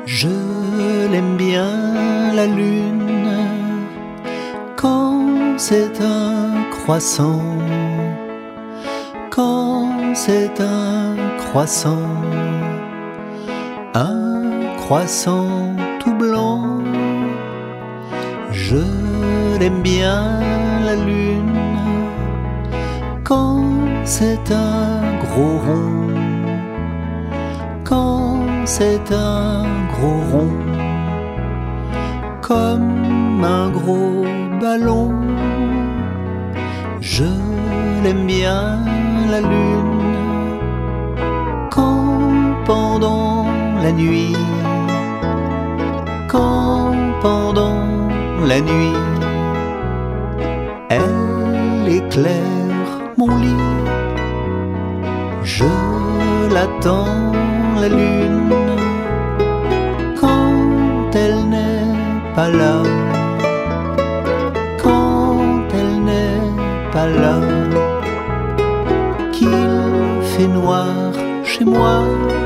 Je l'aime bien la lune quand c'est un croissant, quand c'est un croissant tout blanc. Je l'aime bien la lune quand c'est un gros rond, quand c'est un gros rond, comme un gros ballon. Je l'aime bien la lune quand pendant la nuit, quand pendant la nuit, elle éclaire mon lit. Je l'attends la lune quand elle n'est pas là, quand elle n'est pas là, qu'il fait noir chez moi.